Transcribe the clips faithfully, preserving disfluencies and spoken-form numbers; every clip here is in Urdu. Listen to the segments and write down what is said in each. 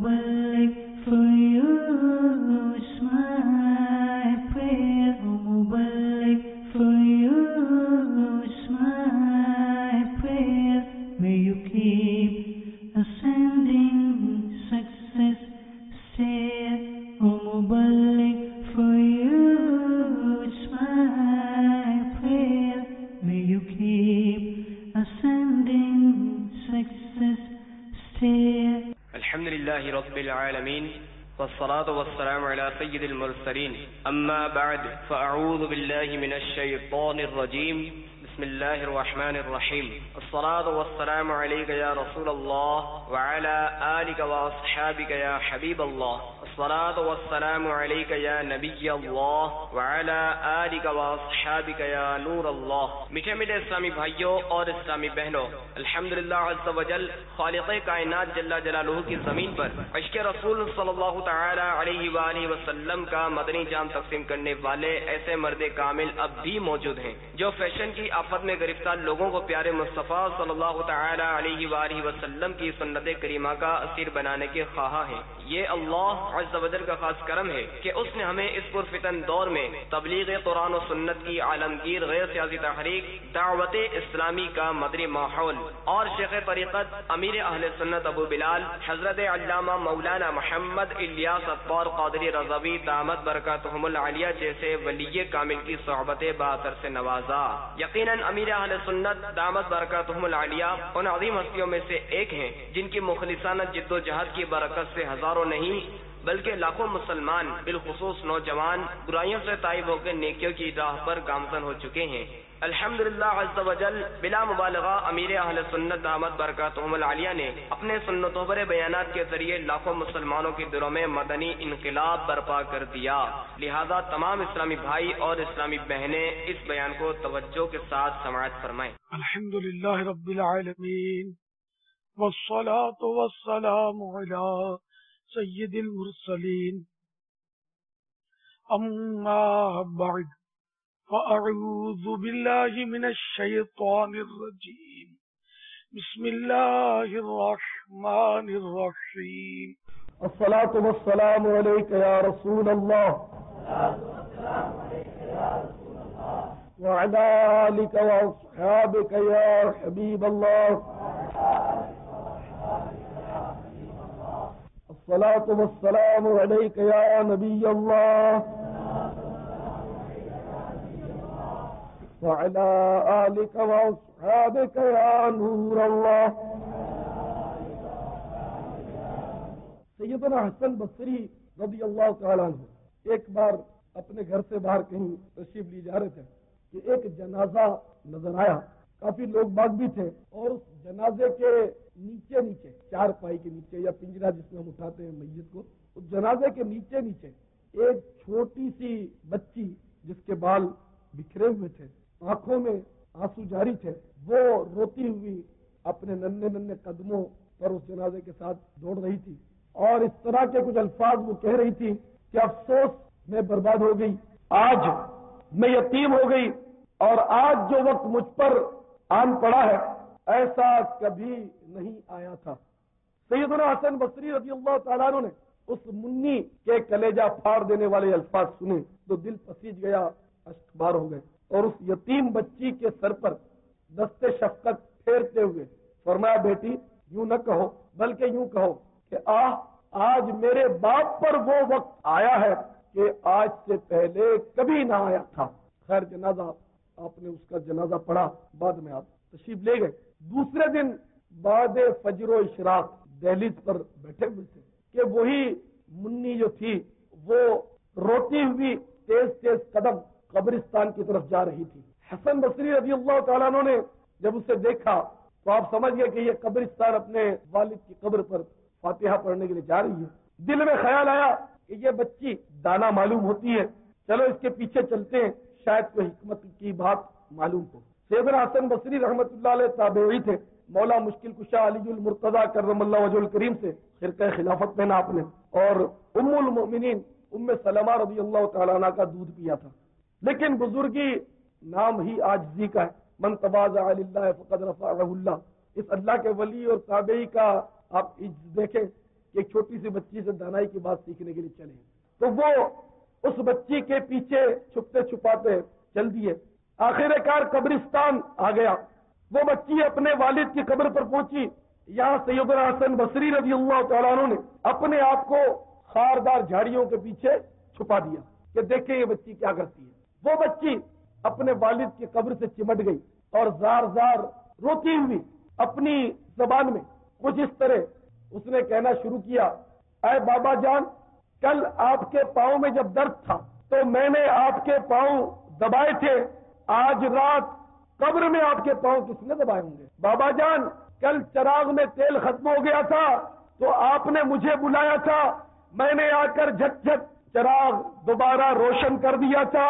Mubarak for you, it's my prayer. Oh Mubarak for you, it's my prayer. May you keep ascending success stair. Oh Mubarak for you, it's my prayer. May you keep ascending success stair. الحمد لله رب العالمين والصلاة والسلام على سيد المرسلين أما بعد فأعوذ بالله من الشيطان الرجيم بسم الله الرحمن الرحيم الصلاة والسلام عليك يا رسول الله وعلى آلك وأصحابك يا حبيب الله الصلاة والسلام عليك يا نبي الله وعلى آلك وأصحابك يا نور الله. میٹھے میٹھے اسلامی بھائیوں اور اسلامی بہنوں، الحمدللہ عز وجل خالق کائنات جل جلالہ کی زمین پر عشق رسول صلی اللہ تعالی علیہ وآلہ وسلم کا مدنی جام تقسیم کرنے والے ایسے مرد کامل اب بھی موجود ہیں جو فیشن کی آفت میں گرفتار لوگوں کو پیارے مصطفیٰ صلی اللہ تعالی علیہ وآلہ وسلم کی سنت کریمہ کا اسیر بنانے کے خواہاں ہیں. یہ اللہ عز و جل کا خاص کرم ہے کہ اس نے ہمیں اس پرفتن دور میں تبلیغ قرآن و سنت کی عالمگیر غیر سیاسی تحریک دعوت اسلامی کا مدنی ماحول اور شیخ طریقت امیر اہل سنت ابو بلال حضرت علامہ مولانا محمد الیاس اطوار قادری رضوی دامت برکاتہم العالیہ جیسے ولی کامل کی صحبت باثر سے نوازا. یقیناً امیر اہل سنت دامت برکاتہم العالیہ ان عظیم ہستیوں میں سے ایک ہیں جن کی مخلصانہ جد و جہد کی برکت سے ہزاروں نہیں بلکہ لاکھوں مسلمان بالخصوص نوجوان برائیوں سے تائب ہو کے نیکیوں کی راہ پر گامزن ہو چکے ہیں. الحمدللہ عز و جل بلا مبالغہ امیر اہل سنت دامت برکاتہم العالیہ نے اپنے سنتوں پر بیانات کے ذریعے لاکھوں مسلمانوں کے دلوں میں مدنی انقلاب برپا کر دیا. لہذا تمام اسلامی بھائی اور اسلامی بہنیں اس بیان کو توجہ کے ساتھ سماعت فرمائیں. الحمدللہ رب العالمین والصلاة والسلام علی سید المرسلین اما بعد فأعوذ بالله من الشيطان الرجيم بسم الله الرحمن الرحيم الصلاة والسلام عليك يا رسول الله وعلى آلك وأصحابك يا حبيب الله الصلاة والسلام عليك يا نبي الله وعلى آلك وأصحابك يا نور الله. سیدنا حسن بصری رضی اللہ تعالیٰ عنہ ایک بار اپنے گھر سے باہر کہیں تشریف لی جا رہے تھے کہ ایک جنازہ نظر آیا. کافی لوگ باغ بھی تھے اور اس جنازے کے نیچے نیچے چار پائی کے نیچے یا پنجرا جس میں ہم اٹھاتے ہیں میت کو، اس جنازے کے نیچے نیچے ایک چھوٹی سی بچی جس کے بال بکھرے ہوئے تھے، آنکھوں میں آنسو جاری تھے، وہ روتی ہوئی اپنے ننھے ننھے قدموں پر اس جنازے کے ساتھ دوڑ رہی تھی اور اس طرح کے کچھ الفاظ وہ کہہ رہی تھی کہ افسوس میں برباد ہو گئی، آج میں یتیم ہو گئی اور آج جو وقت مجھ پر آن پڑا ہے ایسا کبھی نہیں آیا تھا. سیدنا حسن بصری رضی اللہ تعالیٰ عنہ نے اس منی کے کلیجہ پھاڑ دینے والے الفاظ سنے تو دل پسیج گیا، اشک بار ہو گئے اور اس یتیم بچی کے سر پر دست شفقت پھیرتے ہوئے فرمایا بیٹی یوں نہ کہو بلکہ یوں کہو کہ آہ آج میرے باپ پر وہ وقت آیا ہے کہ آج سے پہلے کبھی نہ آیا تھا. خیر جنازہ آپ نے اس کا جنازہ پڑھا، بعد میں آپ تشریف لے گئے. دوسرے دن بعد فجر و اشراق دہلیز پر بیٹھے ہوئے تھے کہ وہی منی جو تھی وہ روتی ہوئی تیز تیز قدم قبرستان کی طرف جا رہی تھی. حسن بصری رضی اللہ تعالیٰ عنہ نے جب اسے دیکھا تو آپ سمجھ گئے کہ یہ قبرستان اپنے والد کی قبر پر فاتحہ پڑھنے کے لیے جا رہی ہے. دل میں خیال آیا کہ یہ بچی دانا معلوم ہوتی ہے، چلو اس کے پیچھے چلتے ہیں، شاید کوئی حکمت کی بات معلوم ہو. سیدنا حسن بصری رحمۃ اللہ علیہ تابعی تھے. مولا مشکل کشا علی المرتضیٰ کرم اللہ وجہ الکریم سے خرقہ خلافت پہنا آپ نے اور ام المؤمنین ام سلمہ رضی اللہ تعالیٰ عنہ کا دودھ پیا تھا. لیکن بزرگی نام ہی عاجزی کا ہے. من تواضع للہ فقد رفعہ اللہ. اس اللہ کے ولی اور تابعی کا آپ دیکھیں کہ ایک چھوٹی سی بچی سے دانائی کی بات سیکھنے کے لیے چلے، تو وہ اس بچی کے پیچھے چھپتے چھپاتے چل دیے، آخر کار قبرستان آ گیا، وہ بچی اپنے والد کی قبر پر پہنچی، یہاں سیدنا حسن بصری رضی اللہ تعالیٰ عنہ نے اپنے آپ کو خاردار جھاڑیوں کے پیچھے چھپا دیا کہ دیکھیں یہ بچی کیا کرتی ہے۔ وہ بچی اپنے والد کی قبر سے چمٹ گئی اور زار زار روتی ہوئی اپنی زبان میں کچھ اس طرح اس نے کہنا شروع کیا، اے بابا جان، کل آپ کے پاؤں میں جب درد تھا تو میں نے آپ کے پاؤں دبائے تھے، آج رات قبر میں آپ کے پاؤں کس نے دبائے ہوں گے؟ بابا جان، کل چراغ میں تیل ختم ہو گیا تھا تو آپ نے مجھے بلایا تھا، میں نے آ کر جھٹ جھٹ چراغ دوبارہ روشن کر دیا تھا،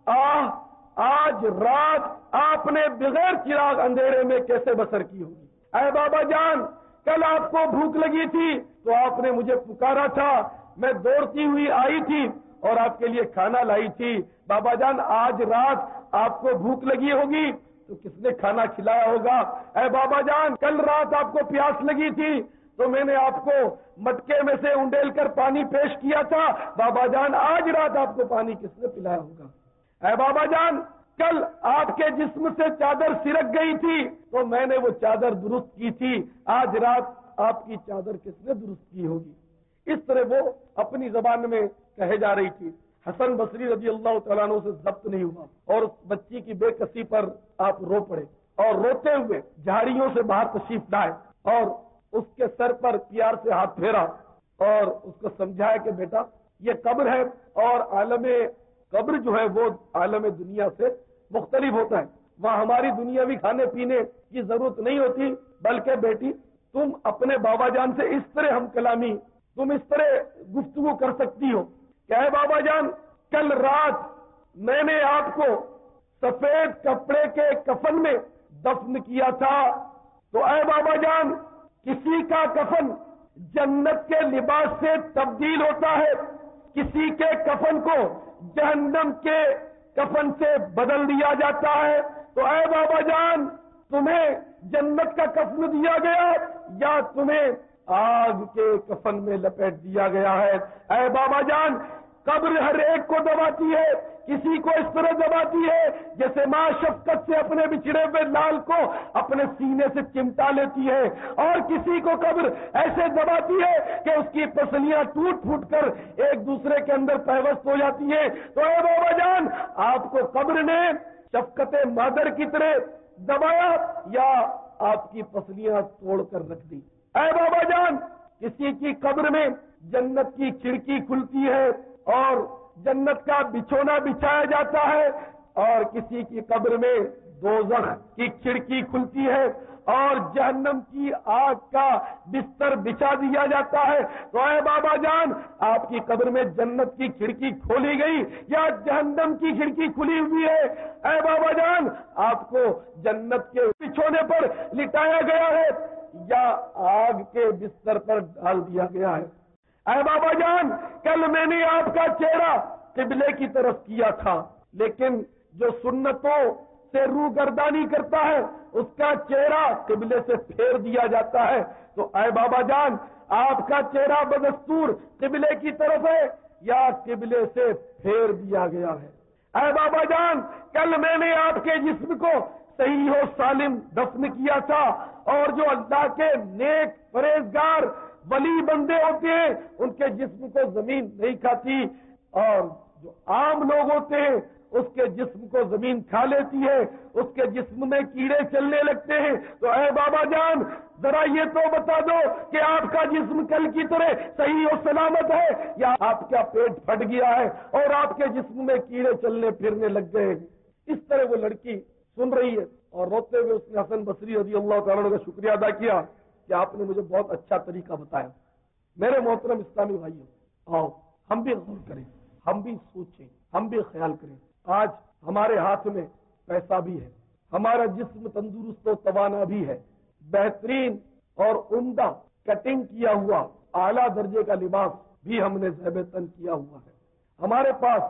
آہ آج رات آپ نے بغیر چراغ اندھیرے میں کیسے بسر کی ہوگی؟ اے بابا جان، کل آپ کو بھوک لگی تھی تو آپ نے مجھے پکارا تھا، میں دوڑتی ہوئی آئی تھی اور آپ کے لیے کھانا لائی تھی، بابا جان آج رات آپ کو بھوک لگی ہوگی تو کس نے کھانا کھلایا ہوگا؟ اے بابا جان، کل رات آپ کو پیاس لگی تھی تو میں نے آپ کو مٹکے میں سے انڈیل کر پانی پیش کیا تھا، بابا جان آج رات آپ کو پانی کس نے پلایا ہوگا؟ اے بابا جان، کل آپ کے جسم سے چادر سرک گئی تھی تو میں نے وہ چادر درست کی تھی، آج رات آپ کی چادر کس نے درست کی ہوگی؟ اس طرح وہ اپنی زبان میں کہے جا رہی تھی۔ حسن بصری رضی اللہ تعالیٰ عنہ سے ضبط نہیں ہوا اور اس بچی کی بے کسی پر آپ رو پڑے اور روتے ہوئے جھاڑیوں سے باہر تشریف لائے اور اس کے سر پر پیار سے ہاتھ پھیرا اور اس کو سمجھایا کہ بیٹا یہ قبر ہے اور عالم قبر جو ہے وہ عالم دنیا سے مختلف ہوتا ہے، وہاں ہماری دنیاوی کھانے پینے کی ضرورت نہیں ہوتی، بلکہ بیٹی تم اپنے بابا جان سے اس طرح ہم کلامی، تم اس طرح گفتگو کر سکتی ہو کہ اے بابا جان، کل رات میں نے آپ کو سفید کپڑے کے کفن میں دفن کیا تھا، تو اے بابا جان، کسی کا کفن جنت کے لباس سے تبدیل ہوتا ہے، کسی کے کفن کو جہنم کے کفن سے بدل دیا جاتا ہے، تو اے بابا جان، تمہیں جنت کا کفن دیا گیا یا تمہیں آگ کے کفن میں لپیٹ دیا گیا ہے؟ اے بابا جان، قبر ہر ایک کو دباتی ہے، کسی کو اس طرح دباتی ہے جیسے ماں شفقت سے اپنے بچھڑے ہوئے لال کو اپنے سینے سے چمٹا لیتی ہے، اور کسی کو قبر ایسے دباتی ہے کہ اس کی پسلیاں ٹوٹ پھوٹ کر ایک دوسرے کے اندر پیوست ہو جاتی ہیں۔ تو اے بابا جان، آپ کو قبر نے شفقت مادر کی طرح دبایا یا آپ کی پسلیاں توڑ کر رکھ دی؟ اے بابا جان، کسی کی قبر میں جنت کی کھڑکی کھلتی ہے اور جنت کا بچھونا بچھایا جاتا ہے، اور کسی کی قبر میں دوزخ کی کھڑکی کھلتی ہے اور جہنم کی آگ کا بستر بچھا دیا جاتا ہے۔ تو اے بابا جان، آپ کی قبر میں جنت کی کھڑکی کھولی گئی یا جہنم کی کھڑکی کھلی ہوئی ہے؟ اے بابا جان، آپ کو جنت کے بچھونے پر لٹایا گیا ہے یا آگ کے بستر پر ڈال دیا گیا ہے؟ اے بابا جان، کل میں نے آپ کا چہرہ قبلے کی طرف کیا تھا، لیکن جو سنتوں سے روگردانی کرتا ہے اس کا چہرہ قبلے سے پھیر دیا جاتا ہے۔ تو اے بابا جان، آپ کا چہرہ بدستور قبلے کی طرف ہے یا قبلے سے پھیر دیا گیا ہے؟ اے بابا جان، کل میں نے آپ کے جسم کو صحیح و سالم دفن کیا تھا، اور جو اللہ کے نیک پرہیزگار ولی بندے ہوتے ہیں ان کے جسم کو زمین نہیں کھاتی، اور جو عام لوگ ہوتے ہیں اس کے جسم کو زمین کھا لیتی ہے، اس کے جسم میں کیڑے چلنے لگتے ہیں۔ تو اے بابا جان، ذرا یہ تو بتا دو کہ آپ کا جسم کل کی طرح صحیح و سلامت ہے یا آپ کا پیٹ پھٹ گیا ہے اور آپ کے جسم میں کیڑے چلنے پھرنے لگ گئے؟ اس طرح وہ لڑکی سن رہی ہے اور روتے ہوئے اس نے حسن بصری رضی اللہ تعالیٰ عنہ کا شکریہ ادا کیا کہ آپ نے مجھے بہت اچھا طریقہ بتایا۔ میرے محترم اسلامی بھائیوں، آؤ ہم بھی غور کریں، ہم بھی سوچیں، ہم بھی خیال کریں۔ آج ہمارے ہاتھ میں پیسہ بھی ہے، ہمارا جسم تندرست و توانا بھی ہے، بہترین اور عمدہ کٹنگ کیا ہوا اعلیٰ درجے کا لباس بھی ہم نے زیب تن کیا ہوا ہے، ہمارے پاس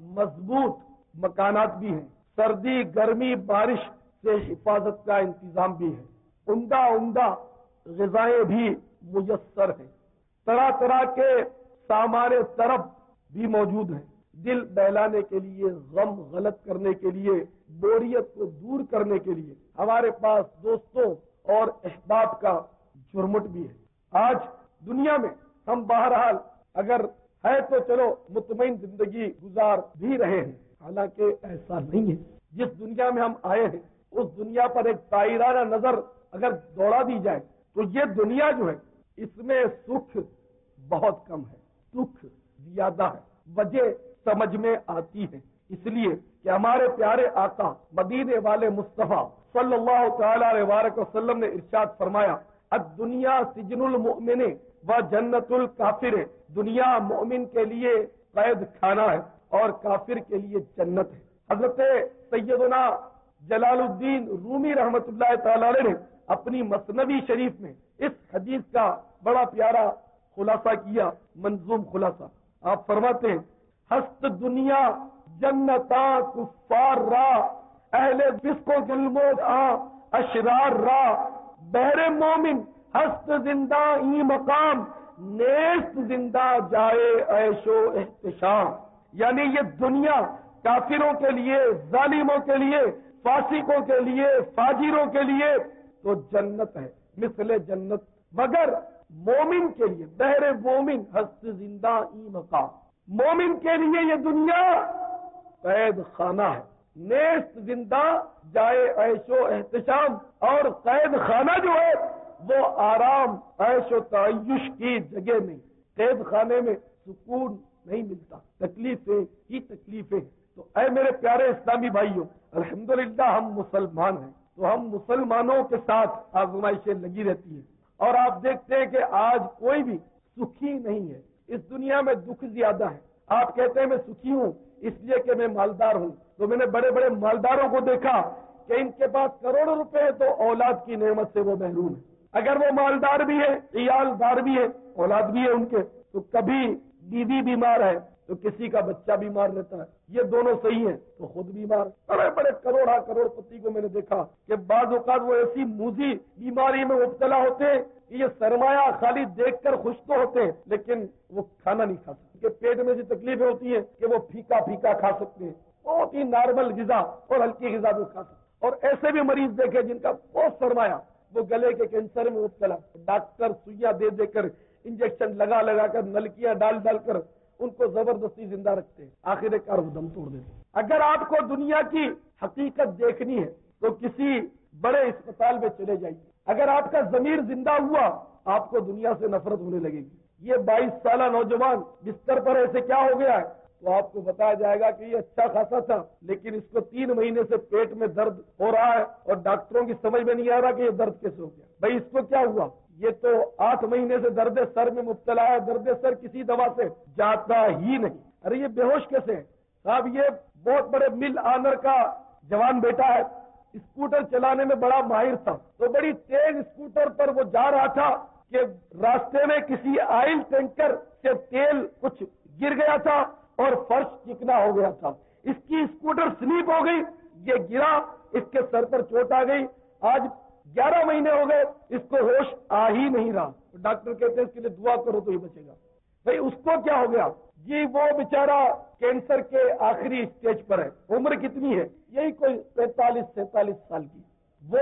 مضبوط مکانات بھی ہیں، سردی گرمی بارش سے حفاظت کا انتظام بھی ہے، عمدہ عمدہ غذائیں بھی میسر ہیں، طرح طرح کے سامان طرب بھی موجود ہیں، دل بہلانے کے لیے، غم غلط کرنے کے لیے، بوریت کو دور کرنے کے لیے ہمارے پاس دوستوں اور احباب کا جھرمٹ بھی ہے۔ آج دنیا میں ہم بہرحال اگر ہے تو چلو مطمئن زندگی گزار بھی رہے ہیں، حالانکہ ایسا نہیں ہے۔ جس دنیا میں ہم آئے ہیں اس دنیا پر ایک طائرانہ نظر اگر دوڑا دی جائے تو یہ دنیا جو ہے اس میں سکھ بہت کم ہے، سکھ زیادہ ہے۔ وجہ سمجھ میں آتی ہے اس لیے کہ ہمارے پیارے آقا مدینے والے مصطفیٰ صلی اللہ تعالی علیہ وآلہ وسلم نے ارشاد فرمایا، الدنیا سجن المؤمن و جنت الکافر، دنیا مومن کے لیے قید خانہ ہے اور کافر کے لیے جنت ہے۔ حضرت سیدنا جلال الدین رومی رحمت اللہ تعالی علیہ نے اپنی مثنوی شریف میں اس حدیث کا بڑا پیارا خلاصہ کیا، منظوم خلاصہ۔ آپ فرماتے ہیں، ہست دنیا جنتا کفار را، اہل فسق و گلمود آ اشرار را، بہر مومن ہست زندہ ای مقام، نیست زندہ جائے عیش و احتشام۔ یعنی یہ دنیا کافروں کے لیے، ظالموں کے لیے، فاسقوں کے لیے، فاجروں کے لیے تو جنت ہے، مثل جنت، مگر مومن کے لیے، بہر مومن ہست زندہ ای مقام، مومن کے لیے یہ دنیا قید خانہ ہے، نیست زندہ جائے عیش و احتشام، اور قید خانہ جو ہے وہ آرام عیش و تعیش کی جگہ نہیں، قید خانے میں سکون نہیں ملتا، تکلیفیں ہی تکلیفیں۔ تو اے میرے پیارے اسلامی بھائیوں، الحمدللہ ہم مسلمان ہیں تو ہم مسلمانوں کے ساتھ آزمائشیں لگی رہتی ہیں، اور آپ دیکھتے ہیں کہ آج کوئی بھی سکھی نہیں ہے، اس دنیا میں دکھ زیادہ ہے۔ آپ کہتے ہیں میں سکھی ہوں اس لیے کہ میں مالدار ہوں، تو میں نے بڑے بڑے مالداروں کو دیکھا کہ ان کے پاس کروڑوں روپے ہے تو اولاد کی نعمت سے وہ محروم ہے۔ اگر وہ مالدار بھی ہے، عیال دار بھی ہے، اولاد بھی ہے ان کے، تو کبھی بیوی بیمار ہے تو کسی کا بچہ بیمار رہتا ہے، یہ دونوں صحیح ہیں تو خود بیمار۔ بڑے بڑے کروڑا کروڑ پتی کو میں نے دیکھا کہ بعض اوقات وہ ایسی موذی بیماری میں مبتلا ہوتے ہیں کہ یہ سرمایہ خالی دیکھ کر خوش تو ہوتے ہیں لیکن وہ کھانا نہیں کھا سکتے، کہ پیٹ میں سے تکلیفیں ہوتی ہیں کہ وہ پھیکا پھیکا کھا سکتے ہیں، بہت ہی نارمل غذا اور ہلکی غذا بھی کھا سکتے ہیں۔ اور ایسے بھی مریض دیکھے جن کا بہت سرمایہ، وہ گلے کے کینسر میں مبتلا، ڈاکٹر سوئیاں دے دے کر، انجیکشن لگا لگا کر، نلکیاں ڈال ڈال کر ان کو زبردستی زندہ رکھتے ہیں، آخر کار وہ دم توڑ دیتے ہیں۔ اگر آپ کو دنیا کی حقیقت دیکھنی ہے تو کسی بڑے اسپتال میں چلے جائیے، اگر آپ کا ضمیر زندہ ہوا آپ کو دنیا سے نفرت ہونے لگے گی۔ یہ بائیس سالہ نوجوان بستر پر ایسے کیا ہو گیا ہے تو آپ کو بتایا جائے گا کہ یہ اچھا خاصا تھا لیکن اس کو تین مہینے سے پیٹ میں درد ہو رہا ہے اور ڈاکٹروں کی سمجھ میں نہیں آ رہا کہ یہ درد کیسے ہو گیا۔ بھائی اس کو کیا ہوا؟ یہ تو آٹھ مہینے سے درد سر میں مبتلا ہے، درد سر کسی دوا سے جاتا ہی نہیں۔ ارے یہ بے ہوش کیسے ہے صاحب؟ یہ بہت بڑے مل آنر کا جوان بیٹا ہے، اسکوٹر چلانے میں بڑا ماہر تھا، تو بڑی تیز اسکوٹر پر وہ جا رہا تھا کہ راستے میں کسی آئل ٹینکر سے تیل کچھ گر گیا تھا اور فرش چکنا ہو گیا تھا، اس کی اسکوٹر سلیپ ہو گئی، یہ گرا، اس کے سر پر چوٹ آ گئی، آج گیارہ مہینے ہو گئے اس کو ہوش آ ہی نہیں رہا۔ ڈاکٹر کہتے ہیں اس کے لیے دعا کرو تو ہی بچے گا۔ بھائی اس کو کیا ہو گیا؟ جی وہ بیچارہ کینسر کے آخری اسٹیج پر ہے، عمر کتنی ہے؟ یہی کوئی پینتالیس سینتالیس سال کی، وہ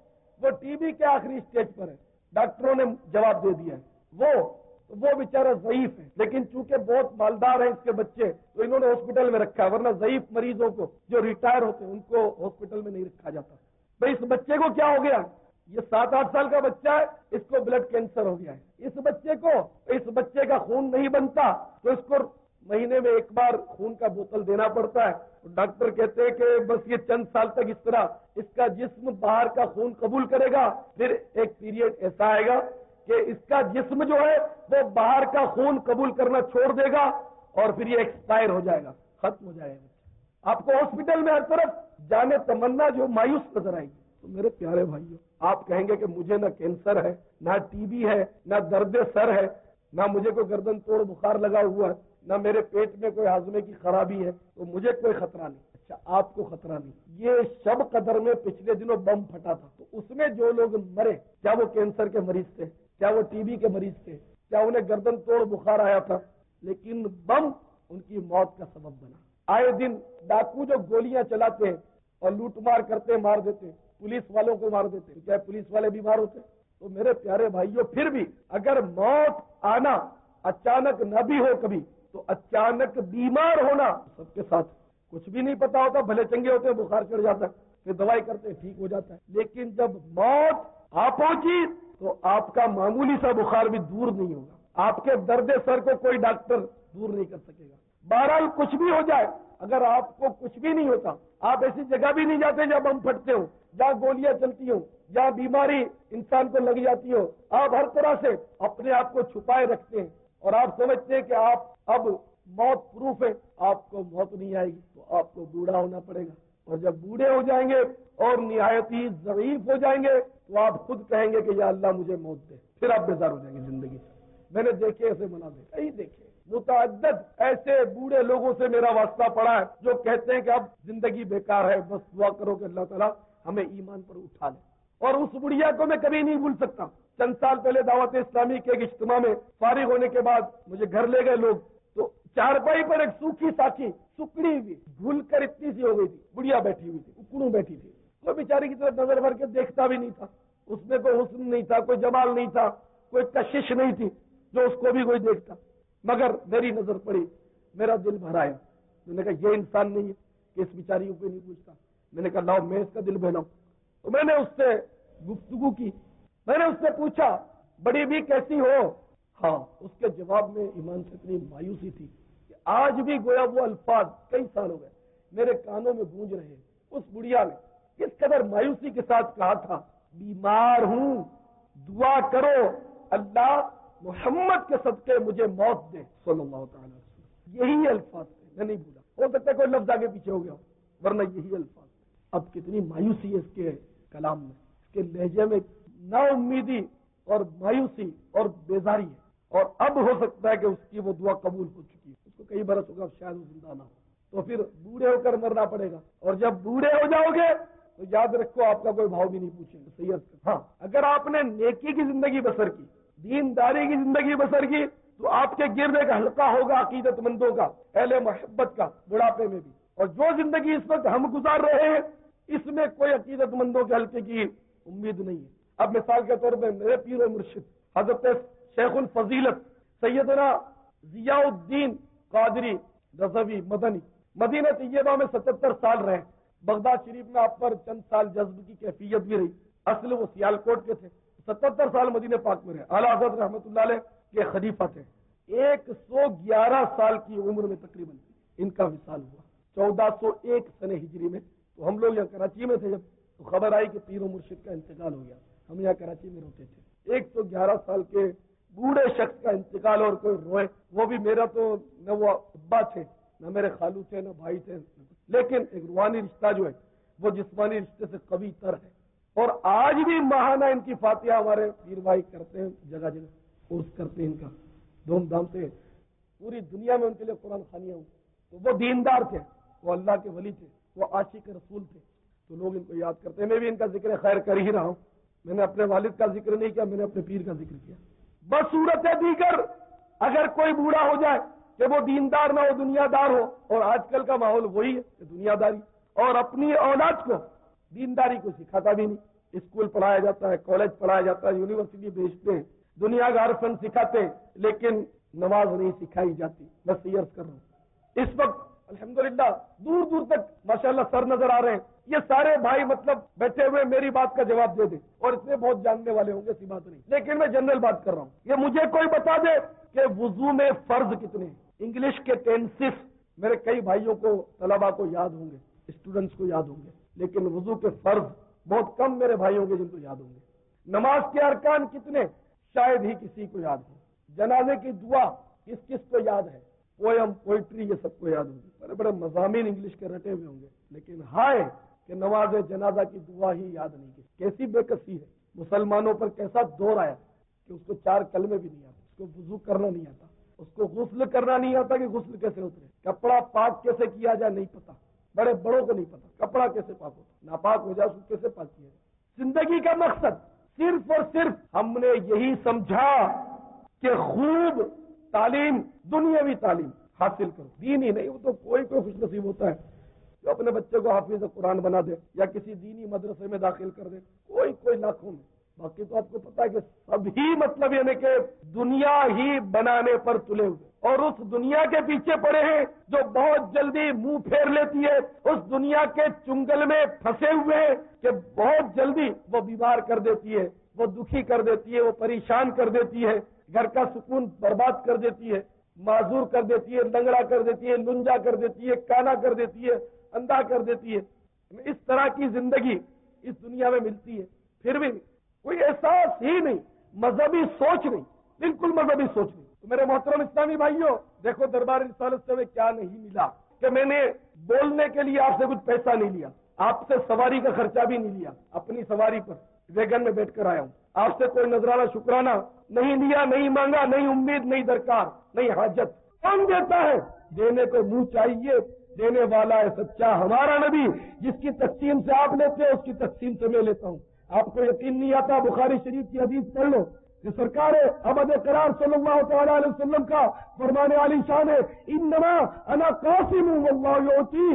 وہ ٹی بی کے آخری اسٹیج پر ہے، ڈاکٹروں نے جواب دے دیا ہے، وہ وہ بیچارہ ضعیف ہے، لیکن چونکہ بہت مالدار ہیں اس کے بچے تو انہوں نے ہاسپٹل میں رکھا ہے، ورنہ ضعیف مریضوں کو جو ریٹائر ہوتے ہیں ان کو ہاسپٹل میں نہیں رکھا جاتا۔ بھائی اس بچے کو کیا ہو گیا؟ یہ سات آٹھ سال کا بچہ ہے، اس کو بلڈ کینسر ہو گیا ہے۔ اس بچے کو اس بچے کا خون نہیں بنتا تو اس کو مہینے میں ایک بار خون کا بوتل دینا پڑتا ہے، ڈاکٹر کہتے ہیں کہ بس یہ چند سال تک اس طرح اس کا جسم باہر کا خون قبول کرے گا، پھر ایک پیریڈ ایسا آئے گا کہ اس کا جسم جو ہے وہ باہر کا خون قبول کرنا چھوڑ دے گا اور پھر یہ ایکسپائر ہو جائے گا، ختم ہو جائے گا۔ آپ کو ہاسپٹل میں ہر طرف جانے تمنا جو مایوس نظر آئے گی۔ تو میرے پیارے بھائیوں، آپ کہیں گے کہ مجھے نہ کینسر ہے، نہ ٹی بی ہے، نہ درد سر ہے، نہ مجھے کوئی گردن توڑ بخار لگا ہوا ہے، نہ میرے پیٹ میں کوئی ہاضمے کی خرابی ہے، تو مجھے کوئی خطرہ نہیں۔ اچھا آپ کو خطرہ نہیں؟ یہ شب قدر میں پچھلے دنوں بم پھٹا تھا، تو اس میں جو لوگ مرے، کیا وہ کینسر کے مریض تھے؟ کیا وہ ٹی بی کے مریض تھے؟ کیا انہیں گردن توڑ بخار آیا تھا؟ لیکن بم ان کی موت کا سبب بنا۔ آئے دن ڈاکو جو گولیاں چلاتے ہیں اور لوٹ مار کرتے مار دیتے، پولیس والوں کو مار دیتے، کیا پولیس والے بیمار ہوتے؟ تو میرے پیارے بھائیوں، پھر بھی اگر موت آنا اچانک نہ بھی ہو کبھی، تو اچانک بیمار ہونا سب کے ساتھ، کچھ بھی نہیں پتا ہوتا، بھلے چنگے ہوتے ہیں، بخار چڑھ جاتا ہے، پھر دوائی کرتے ہیں، ٹھیک ہو جاتا ہے۔ لیکن جب موت آ پہنچی تو آپ کا معمولی سا بخار بھی دور نہیں ہوگا، آپ کے درد سر کو کوئی ڈاکٹر دور نہیں کر سکے گا۔ بہرحال کچھ بھی ہو جائے، اگر آپ کو کچھ بھی نہیں ہوتا، آپ ایسی جگہ بھی نہیں جاتے جہاں بم پھٹتے ہو، جہاں گولیاں چلتی ہوں، جہاں بیماری انسان کو لگ جاتی ہو، آپ ہر طرح سے اپنے آپ کو چھپائے رکھتے ہیں اور آپ سمجھتے ہیں کہ آپ اب موت پروف ہے، آپ کو موت نہیں آئے گی، تو آپ کو بوڑھا ہونا پڑے گا، اور جب بوڑھے ہو جائیں گے اور نہایت ہی ضعیف ہو جائیں گے تو آپ خود کہیں گے کہ یا اللہ مجھے موت دے، پھر آپ بیزار ہو جائیں گے زندگی سے۔ میں نے دیکھے ایسے مناظر، کئی دیکھے، متعدد ایسے بوڑھے لوگوں سے میرا واسطہ پڑا ہے جو کہتے ہیں کہ اب زندگی بیکار ہے، بس دعا کرو کہ اللہ تعالیٰ ہمیں ایمان پر اٹھا لے۔ اور اس بڑھیا کو میں کبھی نہیں بھول سکتا۔ چند سال پہلے دعوت اسلامی کے ایک اجتماع میں فارغ ہونے کے بعد مجھے گھر لے گئے لوگ، تو چارپائی پر ایک سوکھی ساکھی سکڑی ہوئی گھل کر اتنی سی ہو گئی تھی، بڑھیا بیٹھی ہوئی تھی، اکڑوں بیٹھی تھی، کوئی بیچاری کی طرف نظر بھر کے دیکھتا بھی نہیں تھا، اس میں کوئی حسن نہیں تھا، کوئی جمال نہیں تھا، کوئی کشش نہیں تھی جو اس کو بھی کوئی دیکھتا، مگر میری نظر پڑی، میرا دل بھر آیا۔ میں نے کہا یہ انسان نہیں ہے کہ اس بیچاری کو کوئی نہیں پوچھتا۔ میں نے کہا لاؤ میں اس کا دل بہلاؤں۔ تو میں نے اس سے گفتگو کی، میں نے اس سے پوچھا بڑی بھی کیسی ہو؟ ہاں، اس کے جواب میں ایمان سے اتنی مایوسی تھی کہ آج بھی گویا وہ الفاظ کئی سال ہو گئے میرے کانوں میں گونج رہے ہیں۔ اس بڑھیا نے اس قدر مایوسی کے ساتھ کہا تھا، بیمار ہوں، دعا کرو اللہ محمد کے صدقے مجھے موت دے صلی اللہ تعالی وسلم۔ یہی الفاظ تھے، میں نہیں بھولا، ہو سکتا ہے کوئی لفظ آگے پیچھے ہو گیا ہو، ورنہ یہی الفاظ تھے۔ اب کتنی مایوسی ہے اس کے کلام میں، اس کے لہجے میں نا امیدی اور مایوسی اور بیزاری ہے، اور اب ہو سکتا ہے کہ اس کی وہ دعا قبول ہو چکی ہے، اس کو کئی برس ہوگا، شاید وہ زندہ نہ ہو، تو پھر بوڑھے ہو کر مرنا پڑے گا، اور جب بوڑھے ہو جاؤ گے تو یاد رکھو آپ کا کوئی بھاؤ بھی نہیں پوچھیں گے۔ سید ہاں، اگر آپ نے نیکی کی زندگی بسر کی، دینداری کی زندگی بسر کی، تو آپ کے گرد ایک حلقہ ہوگا عقیدت مندوں کا، اہل محبت کا، بڑھاپے میں بھی، اور جو زندگی اس وقت ہم گزار رہے ہیں اس میں کوئی عقیدت مندوں کے حلقے کی امید نہیں ہے۔ اب مثال کے طور پہ میرے پیر و مرشد حضرت شیخ الفضیلت سیدنا ضیاء الدین قادری رضوی مدنی مدینہ طیبہ میں ستتر سال رہے، بغداد شریف میں آپ پر چند سال جذب کی کیفیت بھی رہی، اصل وہ سیالکوٹ کے تھے، ستتر سال مدینہ پاک میں رہے، اعلیٰ حضرت رحمۃ اللہ علیہ کے خلیفہ تھے، ایک سو گیارہ سال کی عمر میں تقریباً ان کا وصال ہوا، چودہ سو ایک سن ہجری میں۔ تو ہم لوگ یہاں کراچی میں تھے جب، تو خبر آئی کہ پیر و مرشد کا انتقال ہو گیا، ہم یہاں کراچی میں رہتے تھے، ایک سو گیارہ سال کے بوڑھے شخص کا انتقال اور کوئی روئے، وہ بھی میرا تو نہ وہ ابا تھے نہ میرے خالو تھے نہ بھائی تھے، لیکن ایک روحانی رشتہ جو ہے وہ جسمانی رشتے سے قوی تر ہے، اور آج بھی ماہانہ ان کی فاتحہ ہمارے پیر بھائی کرتے ہیں، جگہ جگہ عرس کرتے ہیں ان کا دھوم دھام سے، پوری دنیا میں ان کے لیے قرآن خوانیاں ہوں۔ تو وہ دیندار تھے، وہ اللہ کے ولی تھے، وہ عاشق رسول تھے، تو لوگ ان کو یاد کرتے ہیں۔ میں بھی ان کا ذکر خیر کر ہی رہا ہوں، میں نے اپنے والد کا ذکر نہیں کیا، میں نے اپنے پیر کا ذکر کیا۔ بس صورت دیگر اگر کوئی بوڑھا ہو جائے کہ وہ دیندار نہ ہو، دنیا دار ہو، اور آج کل کا ماحول وہی ہے کہ دنیا داری، اور اپنی اولاد کو دینداری کو سکھاتا بھی نہیں، اسکول پڑھایا جاتا ہے، کالج پڑھایا جاتا ہے، یونیورسٹی بھیجتے ہیں، دنیا کا ہر فن سکھاتے ہیں، لیکن نماز نہیں سکھائی جاتی۔ بس یہ عرض کر رہا ہوں، اس وقت الحمدللہ دور دور تک ماشاءاللہ سر نظر آ رہے ہیں، یہ سارے بھائی مطلب بیٹھے ہوئے میری بات کا جواب دے دیں، اور اس میں بہت جاننے والے ہوں گے، ایسی بات نہیں، لیکن میں جنرل بات کر رہا ہوں۔ یہ مجھے کوئی بتا دے کہ وضو میں فرض کتنے ہیں، انگلش کے ٹینسز میرے کئی بھائیوں کو، طلبا کو یاد ہوں گے، اسٹوڈنٹس کو یاد ہوں گے، لیکن وضو کے فرض بہت کم میرے بھائی ہوں گے جن کو یاد ہوں گے۔ نماز کے ارکان کتنے، شاید ہی کسی کو یاد ہو۔ جنازے کی دعا کس کس کو یاد ہے، پوئم پوئٹری یہ سب کو یاد ہوگی، بڑے بڑے مضامین انگلش کے رٹے ہوئے ہوں گے، لیکن ہائے کہ نماز جنازہ کی دعا ہی یاد نہیں کی۔ کیسی بے کسی ہے، مسلمانوں پر کیسا دور آیا کہ اس کو چار کلمے بھی نہیں آتے، اس کو وضو کرنا نہیں آتا، اس کو غسل کرنا نہیں آتا کہ غسل کیسے اترے، کپڑا پاک کیسے کیا جائے نہیں پتا، بڑے بڑوں کو نہیں پتا کپڑا کیسے پاک ہوتا، ناپاک ہو جائے اس کو کیسے پاک کیا جائے۔ زندگی کا مقصد صرف اور صرف ہم نے یہی سمجھا کہ خوب تعلیم، دنیاوی تعلیم حاصل کرو، دینی نہیں۔ وہ تو کوئی کوئی خوش نصیب ہوتا ہے جو اپنے بچے کو حافظ قرآن بنا دے یا کسی دینی مدرسے میں داخل کر دے، کوئی کوئی لاکھوں میں۔ باقی تو آپ کو پتا ہے کہ سبھی مطلب یعنی کہ دنیا ہی بنانے پر تلے ہوئے اور اس دنیا کے پیچھے پڑے ہیں جو بہت جلدی منہ پھیر لیتی ہے، اس دنیا کے چنگل میں پھنسے ہوئے ہیں کہ بہت جلدی وہ بیمار کر دیتی ہے، وہ دکھی کر دیتی ہے، وہ پریشان کر دیتی ہے، گھر کا سکون برباد کر دیتی ہے، معذور کر دیتی ہے، لنگڑا کر دیتی ہے، لنجا کر دیتی ہے، کانا کر دیتی ہے، اندھا کر دیتی ہے۔ اس طرح کی زندگی اس دنیا میں ملتی ہے، پھر بھی کوئی احساس ہی نہیں، مذہبی سوچ نہیں، بالکل مذہبی سوچ نہیں۔ تو میرے محترم اسلامی بھائیوں، دیکھو دربار رسالت سے ہمیں کیا نہیں ملا کہ میں نے بولنے کے لیے آپ سے کچھ پیسہ نہیں لیا، آپ سے سواری کا خرچہ بھی نہیں لیا، اپنی سواری پر ویگن میں بیٹھ کر آیا ہوں، آپ سے کوئی نذرانہ شکرانہ نہیں لیا، نہیں مانگا، نہیں امید، نہیں درکار، نہیں حاجت۔ کون دیتا ہے؟ دینے کو منہ چاہیے، دینے والا ہے سچا ہمارا نبی، جس کی تقسیم سے آپ لیتے ہیں اس کی تقسیم سے میں لیتا ہوں۔ آپ کو یقین نہیں آتا، بخاری شریف کی حدیث پڑھ لو کہ سرکار ابد قرار صلی اللہ تعالی علیہ وسلم کا فرمان عالی شان ہے، انما انا قاسم واللہ یعطی،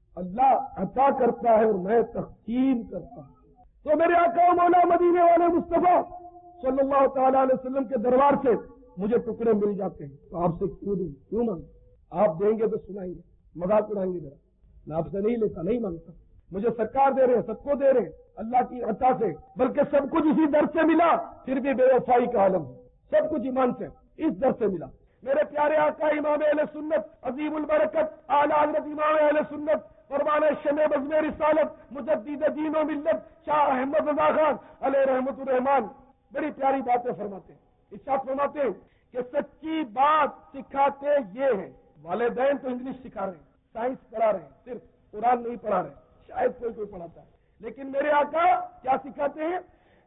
اللہ عطا کرتا ہے اور میں تقسیم کرتا ہوں۔ تو میرے آقا مولا مدینے والے مصطفیٰ صلی اللہ تعالی علیہ وسلم کے دربار سے مجھے ٹکڑے مل جاتے ہیں، تو آپ سے کیوں دوں، کیوں مانگوں؟ آپ دیں گے تو سنائیں گے، مذاق اڑائیں گے، ذرا میں آپ سے نہیں لیتا، نہیں مانگتا، مجھے سرکار دے رہے ہیں، سب کو دے رہے ہیں اللہ کی عطا سے، بلکہ سب کچھ اسی در سے ملا، پھر بھی بے وفائی کا عالم ہے، سب کچھ ایمان سے اس در سے ملا۔ میرے پیارے آقا امام اہل سنت عظیم البرکت اعلیٰ حضرت امام اہل سنت فرمان شمع بزم رسالت مجدد دین و ملت شاہ احمد رضا خان علیہ رحمت الرحمان بڑی پیاری باتیں فرماتے ہیں، ارشاد فرماتے ہیں کہ سچی بات سکھاتے یہ ہیں، والدین تو انگلش سکھا رہے ہیں، سائنس پڑھا رہے ہیں، صرف قرآن نہیں پڑھا رہے، شاید کوئی کوئی پڑھاتا ہے، لیکن میرے آقا کیا سکھاتے ہیں؟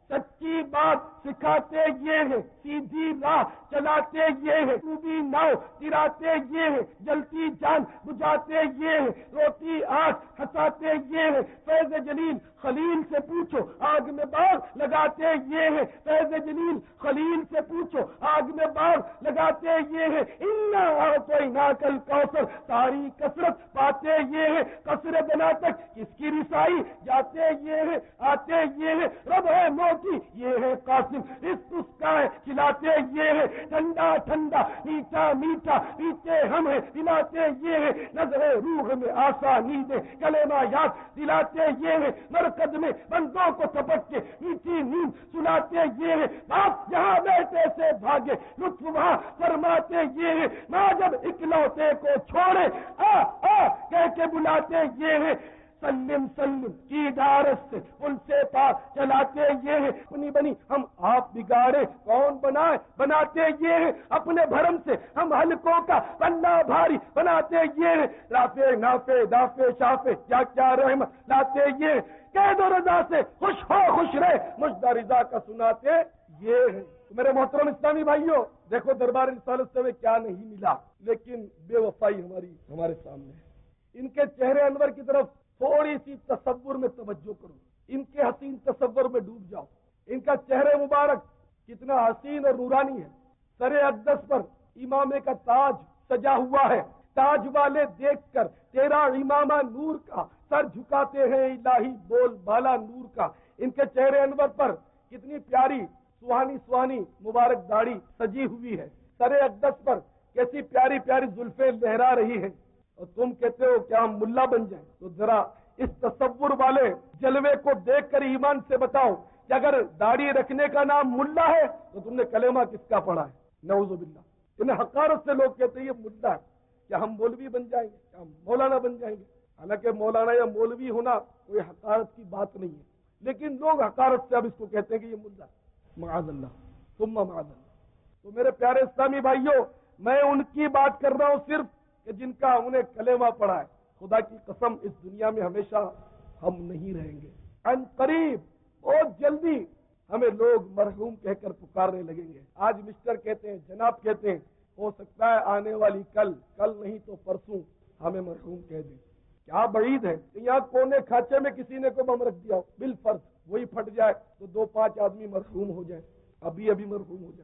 سچی بات سکھاتے یہ ہیں، سیدھی راہ چلاتے یہ ہیں، ڈوبی ناؤ گراتے یہ ہیں، جلتی جان بجھاتے یہ ہیں، روتی آنکھ ہنساتے یہ ہیں، فیض جلیل خلیل سے پوچھو آگ میں باغ لگاتے یہ ہیں، فیض جلیل خلیل سے پوچھو آگ میں باغ لگاتے یہ ہیں، انا اعطیناک الکوثر ساری کثرت پاتے یہ ہیں، قصر بنا تک کس کی رسائی جاتے یہ ہیں، آتے یہ ہیں، رب ہے موتی یہ ہے قاسم، اس اس کا ہے کھلاتے یہ ہے، ٹھنڈا ٹھنڈا میٹھا میٹھا پیتے ہم ہیں، دلاتے یہ ہے، نظر روح میں آسانی دے کلمہ یاد دلاتے یہ ہے، مرکز میں بندوں کو ٹپک کے میٹھی نیند سلاتے یہ ہے، باپ جہاں بیٹے سے بھاگے لطف وہاں فرماتے یہ ہے، ماں جب اکلوتے کو چھوڑے آ آ کہہ کے بلاتے یہ ہے، سلم سلم کی دارس سے ان سے پار چلاتے یہ ہے، اپنی بنی ہم آپ بگاڑے کون بنائے بناتے یہ ہے، اپنے بھرم سے ہم حلقوں کا پلہ بھاری بناتے یہ ہے، رافع نافع دافع شافع کیا کیا رحمت لاتے یہ ہے، قید و رضا سے خوش ہو خوش رہے مجدہ رضا کا سناتے یہ ہے۔ میرے محترم اسلامی بھائیوں، دیکھو دربار رسالت سے کیا نہیں ملا، لیکن بے وفائی ہماری ہمارے سامنے ہے۔ ان کے چہرے انور کی طرف تھوڑی سی تصور میں توجہ کرو، ان کے حسین تصور میں ڈوب جاؤ، ان کا چہرے مبارک کتنا حسین اور نورانی ہے، سر اقدس پر امامے کا تاج سجا ہوا ہے، تاج والے دیکھ کر تیرا امامہ نور کا سر جھکاتے ہیں، الہی بول بالا نور کا۔ ان کے چہرے انور پر کتنی پیاری سہانی سہانی مبارک داڑھی سجی ہوئی ہے، سر اقدس پر کیسی پیاری پیاری زلفیں لہرا رہی ہیں، اور تم کہتے ہو کہ ہم ملا بن جائیں۔ تو ذرا اس تصور والے جلوے کو دیکھ کر ایمان سے بتاؤ کہ اگر داڑھی رکھنے کا نام ملا ہے تو تم نے کلمہ کس کا پڑھا ہے؟ نعوذ باللہ۔ انہیں حقارت سے لوگ کہتے ہیں یہ ملا ہے، کیا ہم مولوی بن جائیں گے، کیا ہم مولانا بن جائیں گے؟ حالانکہ مولانا یا مولوی ہونا کوئی حقارت کی بات نہیں ہے، لیکن لوگ حقارت سے اب اس کو کہتے ہیں کہ یہ ملا ہے، معاذ اللہ ثم معاذ اللہ۔ تو میرے پیارے اسلامی بھائیوں، میں ان کی بات کر رہا ہوں صرف کہ جن کا انہیں کلمہ پڑھا ہے۔ خدا کی قسم اس دنیا میں ہمیشہ ہم نہیں رہیں گے، ان قریب بہت جلدی ہمیں لوگ مرحوم کہہ کر پکارنے لگیں گے۔ آج مسٹر کہتے ہیں، جناب کہتے ہیں، ہو سکتا ہے آنے والی کل کل نہیں تو پرسوں ہمیں مرحوم کہہ دیں۔ کیا بعید ہے کہ یہاں کونے کھانچے میں کسی نے کو بم رکھ دیا ہو، بالفرض وہی پھٹ جائے تو دو پانچ آدمی مرحوم ہو جائیں، ابھی ابھی مرحوم ہو جائیں۔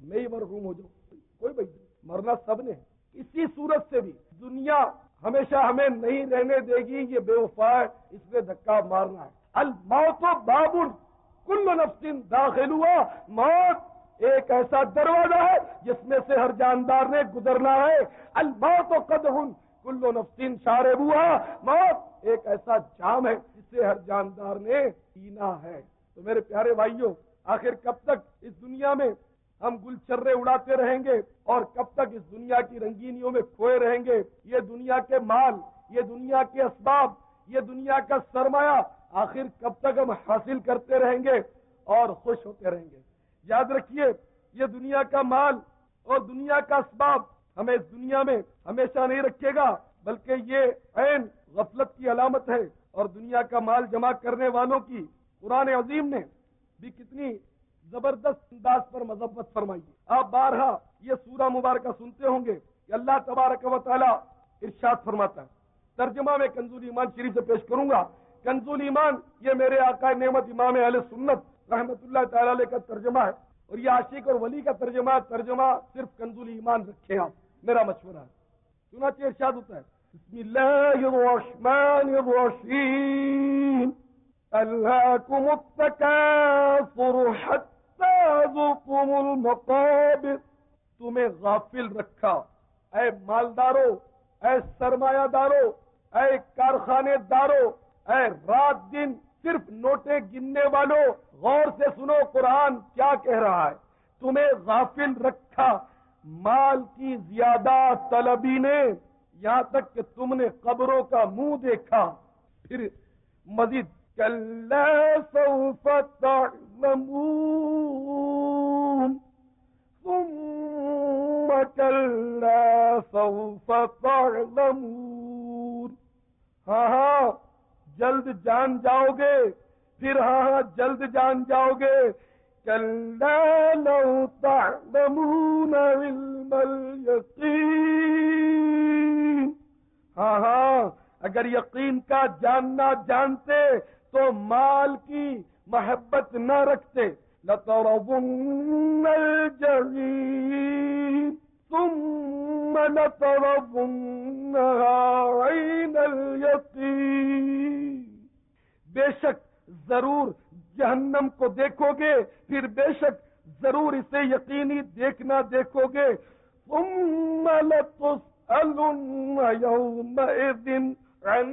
میں ہی مرحوم ہو جاؤں، کوئی بھائی مرنا سب نے، اسی صورت سے بھی دنیا ہمیشہ ہمیں نہیں رہنے دے گی، یہ بے وفا ہے، اس نے دھکا مارنا ہے۔ الموت باب کل نفس داخل ہوا، موت ایک ایسا دروازہ ہے جس میں سے ہر جاندار نے گزرنا ہے۔ الموت قدح کل نفس شارب ہوا، موت ایک ایسا جام ہے جسے ہر جاندار نے پینا ہے۔ تو میرے پیارے بھائیوں، آخر کب تک اس دنیا میں ہم گل چرے اڑاتے رہیں گے اور کب تک اس دنیا کی رنگینیوں میں کھوئے رہیں گے؟ یہ دنیا کے مال، یہ دنیا کے اسباب، یہ دنیا کا سرمایہ آخر کب تک ہم حاصل کرتے رہیں گے اور خوش ہوتے رہیں گے؟ یاد رکھیے، یہ دنیا کا مال اور دنیا کا اسباب ہمیں اس دنیا میں ہمیشہ نہیں رکھے گا، بلکہ یہ عین غفلت کی علامت ہے۔ اور دنیا کا مال جمع کرنے والوں کی قرآن عظیم نے بھی کتنی زبردست انداز پر مذمت فرمائی ہے۔ آپ بارہا یہ سورہ مبارکہ سنتے ہوں گے کہ اللہ تبارک و تعالی ارشاد فرماتا ہے، ترجمہ میں کنز ایمان شریف سے پیش کروں گا۔ کنز ایمان یہ میرے آقا نعمت امام اہل سنت رحمت اللہ تعالی علیہ کا ترجمہ ہے، اور یہ عاشق اور ولی کا ترجمہ ہے۔ ترجمہ صرف کنز ایمان رکھیں آپ، میرا مشورہ ہے۔ چنانچہ ارشاد ہوتا ہے، بسم اللہ الرحمن الرحیم، ألهاكم التكاثر حتى زرتم المقابر، تمہیں غافل رکھا اے مالدارو، اے سرمایہ دارو، اے کارخانے دارو، اے رات دن صرف نوٹیں گننے والوں، غور سے سنو قرآن کیا کہہ رہا ہے۔ تمہیں غافل رکھا مال کی زیادہ طلبی نے، یہاں تک کہ تم نے قبروں کا منہ دیکھا۔ پھر مزید کَلَّا سَوْفَ تَعْلَمُونَ ثُمَّ كَلَّا سَوْفَ تَعْلَمُونَ، ہاں ہاں جلد جان جاؤ گے، پھر ہاں ہاں جلد جان جاؤ گے۔ كَلَّا لَوْ تَعْلَمُونَ عِلْمَ الْيَقِينِ، ہاں ہاں اگر یقین کا جاننا جانتے تو مال کی محبت نہ رکھتے۔ لَتَرَوُنَّ الْجَحِيمَ ثُمَّ لَتَرَوُنَّهَا عَيْنَ الْيَقِينِ، بے شک ضرور جہنم کو دیکھو گے، پھر بے شک ضرور اسے یقینی دیکھنا دیکھو گے۔ ثُمَّ لَتُسْأَلُنَّ يَوْمَئِذٍ عَنِ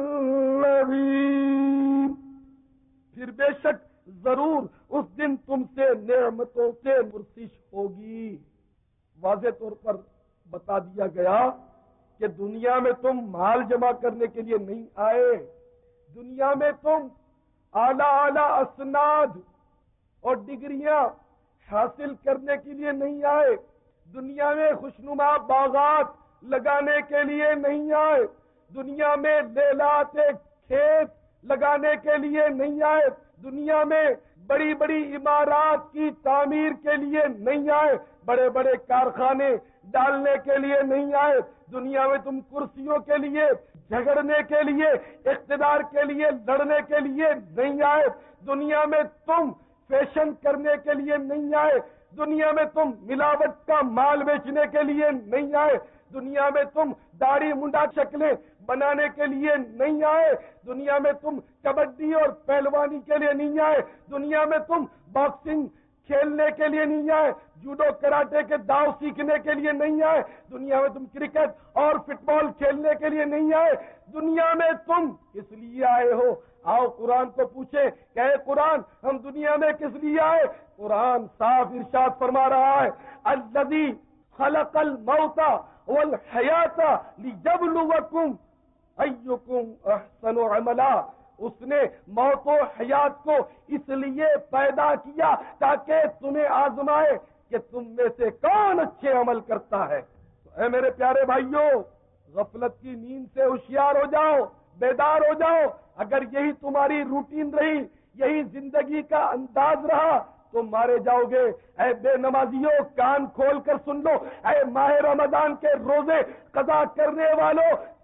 النَّعِيمِ، پھر بے شک ضرور اس دن تم سے نعمتوں سے پرسش ہوگی۔ واضح طور پر بتا دیا گیا کہ دنیا میں تم مال جمع کرنے کے لیے نہیں آئے، دنیا میں تم اعلیٰ اعلیٰ اسناد اور ڈگریاں حاصل کرنے کے لیے نہیں آئے، دنیا میں خوشنما باغات لگانے کے لیے نہیں آئے، دنیا میں لیلات کھیت لگانے کے لیے نہیں آئے، دنیا میں بڑی بڑی عمارات کی تعمیر کے لیے نہیں آئے، بڑے بڑے کارخانے ڈالنے کے لیے نہیں آئے، دنیا میں تم کرسیوں کے لیے جھگڑنے کے لیے اقتدار کے لیے لڑنے کے لیے نہیں آئے، دنیا میں تم فیشن کرنے کے لیے نہیں آئے، دنیا میں تم ملاوٹ کا مال بیچنے کے لیے نہیں آئے، دنیا میں تم داڑھی منڈا شکلیں بنانے کے لیے نہیں آئے، دنیا میں تم کبڈی اور پہلوانی کے لیے نہیں آئے، دنیا میں تم باکسنگ کھیلنے کے لیے نہیں آئے، جوڈو کراٹے کے داؤ سیکھنے کے لیے نہیں آئے، دنیا میں تم کرکٹ اور فٹ بال کھیلنے کے لیے نہیں آئے، دنیا میں تم کس لیے آئے ہو؟ آؤ قرآن کو پوچھے کہ اے قرآن ہم دنیا میں کس لیے آئے؟ قرآن صاف ارشاد فرما رہا ہے، الذی خلق الموت والحیات لیبلوکم ایکم احسن عملا، اس نے موت و حیات کو اس لیے پیدا کیا تاکہ تمہیں آزمائے کہ تم میں سے کون اچھے عمل کرتا ہے۔ تو اے میرے پیارے بھائیوں، غفلت کی نیند سے ہوشیار ہو جاؤ، بیدار ہو جاؤ۔ اگر یہی تمہاری روٹین رہی، یہی زندگی کا انداز رہا، تم مارے جاؤ گے۔ اے بے نمازیوں، کان کھول کر سن لو، اے ماہ رمضان کے روزے قضا کرنے والوں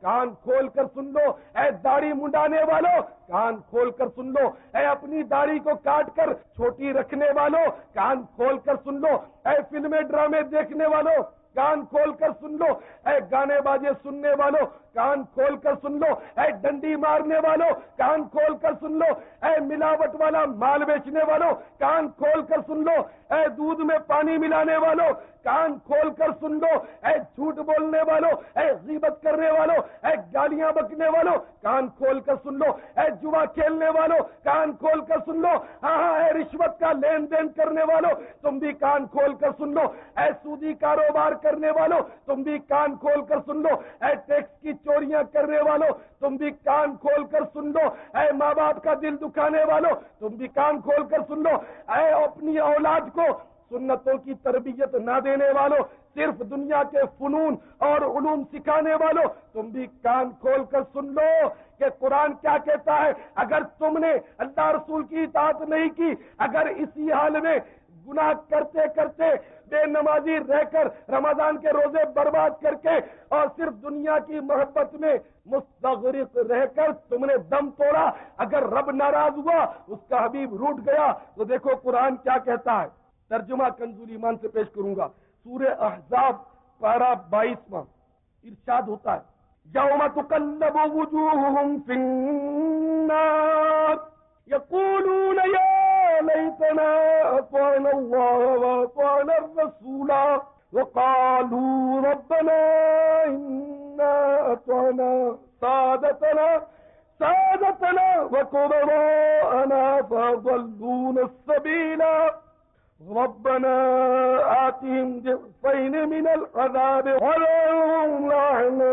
کان کھول کر سن لو، اے داڑھی منڈانے والوں کان کھول کر سن لو، اے اپنی داڑھی کو کاٹ کر چھوٹی رکھنے والوں کان کھول کر سن لو، اے فلمیں ڈرامے دیکھنے والوں کان کھول کر سن لو، اے گانے باجے سننے والوں کان کھول کر سن لو، اے ڈنڈی مارنے والوں کان کھول کر سن لو، اے ملاوٹ والا مال بیچنے والوں کان کھول کر سن لو، اے دودھ میں پانی ملانے والوں کان کھول کر سن لو، اے جھوٹ بولنے والوں، اے غیبت کرنے والوں، اے گالیاں بکنے والوں کان کھول کر سن لو، اے جوا کھیلنے والوں کان کھول کر سن لو، ہاں ہاں اے رشوت کا لین دین کرنے والوں تم بھی کان کھول کر سن لو، اے سودی کاروبار کرنے والوں تم بھی کان کھول کر سن لو، اے ٹیکس کی چوریاں کرنے والوں تم بھی کان کھول کر سن لو، اے ماں باپ کا دل دکھانے والوں تم بھی کان کھول کر سن لو، اے اپنی اولاد کو سنتوں کی تربیت نہ دینے والوں، صرف دنیا کے فنون اور علوم سکھانے والوں تم بھی کان کھول کر سن لو کہ قرآن کیا کہتا ہے۔ اگر تم نے اللہ رسول کی اطاعت نہیں کی، اگر اسی حال میں گناہ کرتے کرتے بے نمازی رہ کر رمضان کے روزے برباد کر کے اور صرف دنیا کی محبت میں مستغرق رہ کر تم نے دم توڑا، اگر رب ناراض ہوا، اس کا حبیب روٹ گیا، تو دیکھو قرآن کیا کہتا ہے۔ ترجمہ کنزول ایمان سے پیش کروں گا، سورہ احزاب پارہ بائیسواں، ارشاد ہوتا ہے یوم تقلب وجوہہم فی النار یقولون یا لیتنا اطعنا اللہ واطعنا الرسول وقالوا ربنا انا اطعنا سادتنا سادتنا وكبراءنا فضلونا السبيل ربنا آتهم ضعفين من العذاب ولهم لعنا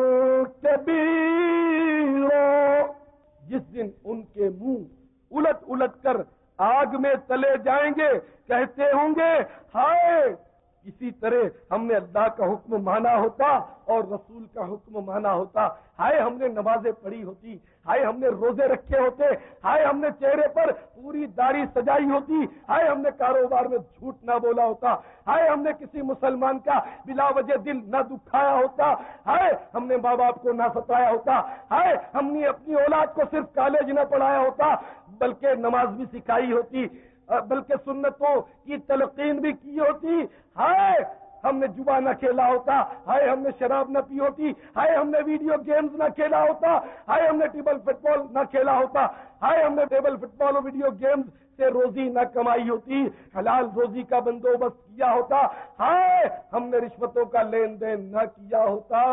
كبيرا۔ جس دن ان کے منہ الٹ الٹ کر آگ میں تلے جائیں گے، کہتے ہوں گے ہائے اسی طرح ہم نے اللہ کا حکم مانا ہوتا اور رسول کا حکم مانا ہوتا، ہائے ہم نے نمازیں پڑھی ہوتی، ہائے ہم نے روزے رکھے ہوتے، ہائے ہم نے چہرے پر پوری داڑھی سجائی ہوتی، ہائے ہم نے کاروبار میں جھوٹ نہ بولا ہوتا، ہائے ہم نے کسی مسلمان کا بلا وجہ دل نہ دکھایا ہوتا، ہائے ہم نے ماں باپ کو نہ ستایا ہوتا، ہائے ہم نے اپنی اولاد کو صرف کالج نہ پڑھایا ہوتا بلکہ نماز بھی سکھائی ہوتی، بلکہ سنتوں کی تلقین بھی کی ہوتی، ہائے ہم نے جوا نہ کھیلا ہوتا، ہائے ہم نے شراب نہ پی ہوتی، ہائے ہم نے ویڈیو گیمز نہ کھیلا ہوتا، ہائے ہم نے ٹیبل فٹ بال نہ کھیلا ہوتا، ہائے ہم نے ٹیبل فٹ بال اور ویڈیو گیمز سے روزی نہ کمائی ہوتی، حلال روزی کا بندوبست کیا ہوتا، ہائے ہم نے رشوتوں کا لین دین نہ کیا ہوتا۔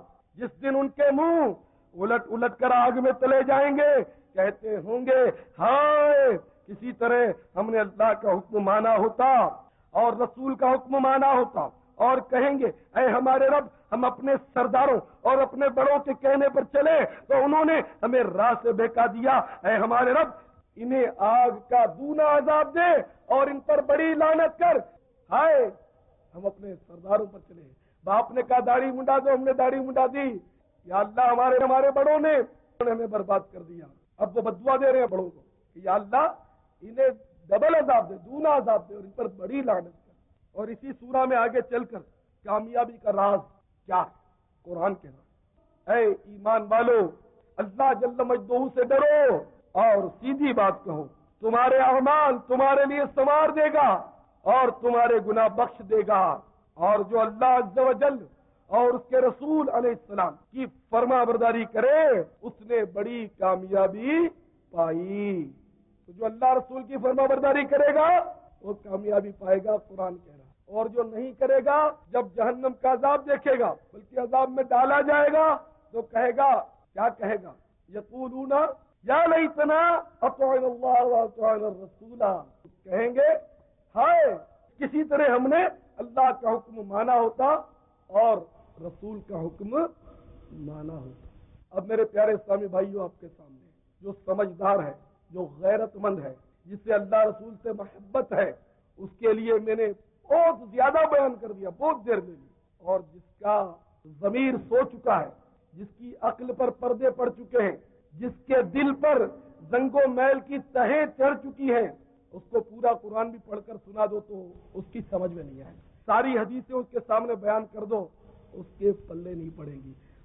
جس دن ان کے منہ الٹ الٹ کر آگ میں تلے جائیں گے، کہتے ہوں گے ہائے کسی طرح ہم نے اللہ کا حکم مانا ہوتا اور رسول کا حکم مانا ہوتا، اور کہیں گے اے ہمارے رب ہم اپنے سرداروں اور اپنے بڑوں کے کہنے پر چلے تو انہوں نے ہمیں راہ سے بہکا دیا، اے ہمارے رب انہیں آگ کا دونا عذاب دے اور ان پر بڑی لعنت کر، ہائے ہم اپنے سرداروں پر چلے، باپ نے کہا داڑھی منڈا دو، ہم نے داڑھی منڈا دی، یا اللہ ہمارے ہمارے بڑوں نے ہمیں برباد کر دیا، اب وہ بددعا دے رہے ہیں بڑوں کو کہ یا اللہ انہیں ڈبل عذاب دے، دونا عذاب دے اور ان پر بڑی لعنت کر۔ اور اسی سورہ میں آگے چل کر کامیابی کا راز کیا ہے قرآن کے راز۔ اے ایمان والو اللہ جل مجدہ سے ڈرو اور سیدھی بات کہو، تمہارے اعمال تمہارے لیے سنوار دے گا اور تمہارے گناہ بخش دے گا، اور جو اللہ عز و جل اور اس کے رسول علیہ السلام کی فرما برداری کرے اس نے بڑی کامیابی پائی۔ تو جو اللہ رسول کی فرما برداری کرے گا وہ کامیابی پائے گا، قرآن کہہ رہا، اور جو نہیں کرے گا جب جہنم کا عذاب دیکھے گا بلکہ عذاب میں ڈالا جائے گا تو کہے گا، کیا کہے گا؟ یقولون یا لیتنا اطعنا اللہ واطعنا الرسول، کہیں گے ہائے کسی طرح ہم نے اللہ کا حکم مانا ہوتا اور رسول کا حکم مانا ہوتا۔ اب میرے پیارے اسلامی بھائیوں آپ کے سامنے جو سمجھدار ہے، جو غیرت مند ہے، جسے اللہ رسول سے محبت ہے، اس کے لیے میں نے بہت زیادہ بیان کر دیا، بہت دیر میں لی، اور جس کا ضمیر سو چکا ہے، جس کی عقل پر پردے پڑ چکے ہیں، جس کے دل پر زنگ و میل کی تہیں چڑھ چکی ہیں، اس کو پورا قرآن بھی پڑھ کر سنا دو تو اس کی سمجھ میں نہیں آئے، ساری حدیثیں اس کے سامنے بیان کر دو اس کے پلے نہیں پڑیں گی،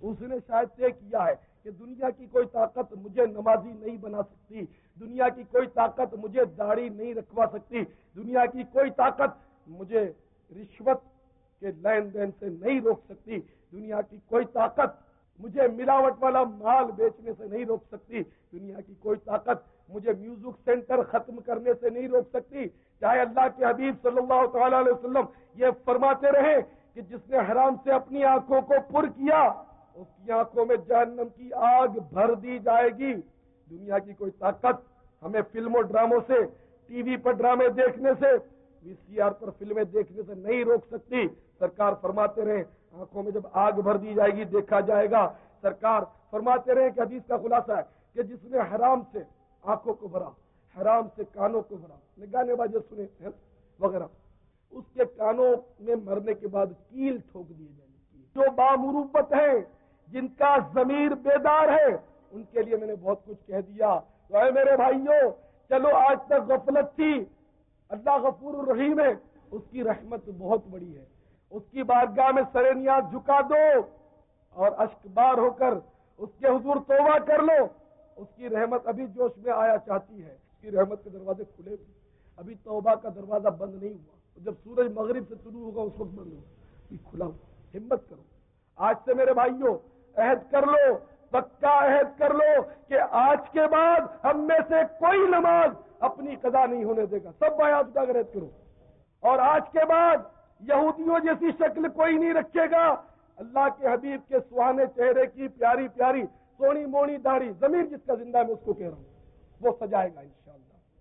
اس نے شاید طے کیا ہے کہ دنیا کی کوئی طاقت مجھے نمازی نہیں بنا سکتی، دنیا کی کوئی طاقت مجھے داڑھی نہیں رکھوا سکتی، دنیا کی کوئی طاقت مجھے رشوت کے لین دین سے نہیں روک سکتی، دنیا کی کوئی طاقت مجھے ملاوٹ والا مال بیچنے سے نہیں روک سکتی، دنیا کی کوئی طاقت مجھے میوزک سینٹر ختم کرنے سے نہیں روک سکتی۔ چاہے اللہ کے حبیب صلی اللہ تعالی علیہ وسلم یہ فرماتے رہے کہ جس نے حرام سے اپنی آنکھوں کو پر کیا اس کی آنکھوں میں جہنم کی آگ بھر دی جائے گی۔ دنیا کی کوئی طاقت ہمیں فلموں ڈراموں سے، ٹی وی پر ڈرامے دیکھنے سے، وی سی آر پر فلمیں دیکھنے سے نہیں روک سکتی۔ سرکار فرماتے رہے آنکھوں میں جب آگ بھر دی جائے گی دیکھا جائے گا۔ سرکار فرماتے رہے کہ حدیث کا خلاصہ ہے کہ جس نے حرام سے آنکھوں کو بھرا، حرام سے کانوں کو بھرا، گانے باجے سنے وغیرہ، اس کے کانوں میں مرنے کے بعد کیل ٹھوک دیے جائیں گے۔ جو بامروبت ہیں، جن کا ضمیر بیدار ہے، ان کے لیے میں نے بہت کچھ کہہ دیا۔ تو اے میرے بھائیوں، چلو آج تک غفلت تھی، اللہ غفور الرحیم ہے، اس کی رحمت بہت بڑی ہے، اس کی بارگاہ میں سر نیاز جھکا دو اور اشک بار ہو کر اس کے حضور توبہ کر لو۔ اس کی رحمت ابھی جوش میں آیا چاہتی ہے، اس کی رحمت کے دروازے کھلے ہوئے، ابھی توبہ کا دروازہ بند نہیں ہوا، جب سورج مغرب سے طلوع ہوگا اس وقت بند ہوگا، ابھی کھلا ہوا۔ ہمت کرو، آج سے میرے بھائیوں عہد کر لو، پکا عہد کر لو کہ آج کے بعد ہم میں سے کوئی نماز اپنی قضا نہیں ہونے دے گا۔ سب آیات کا عہد کرو، اور آج کے بعد یہودیوں جیسی شکل کوئی نہیں رکھے گا۔ اللہ کے حبیب کے سہانے چہرے کی پیاری پیاری سونی مونی داڑھی، ضمیر جس کا زندہ ہے میں اس کو کہہ رہا ہوں، وہ سجائے گا انشاءاللہ۔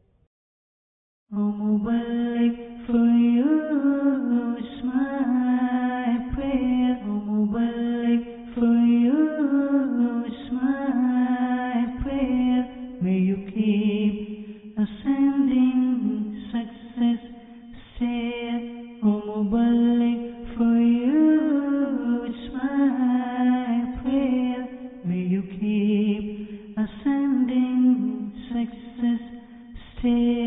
O Mubarak, for you is my prayer. O Mubarak, for you is my prayer. May you keep ascending success stair. O Mubarak, for you is my prayer. May you keep ascending success stair.